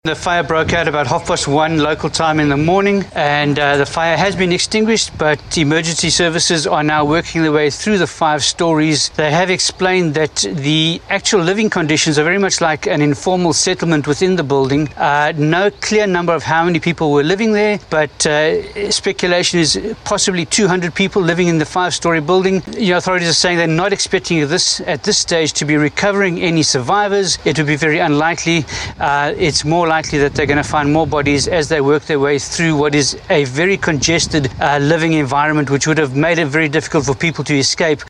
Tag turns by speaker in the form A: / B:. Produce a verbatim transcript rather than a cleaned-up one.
A: The fire broke out about half past one local time in the morning, and uh, the fire has been extinguished, but emergency services are now working their way through the five stories. They have explained that the actual living conditions are very much like an informal settlement within the building. Uh, no clear number of how many people were living there, but uh, speculation is possibly two hundred people living in the five-story building. You know, authorities are saying they're not expecting this at this stage to be recovering any survivors. It would be very unlikely. Uh, it's more likely that they're going to find more bodies as they work their way through what is a very congested uh, living environment, which would have made it very difficult for people to escape.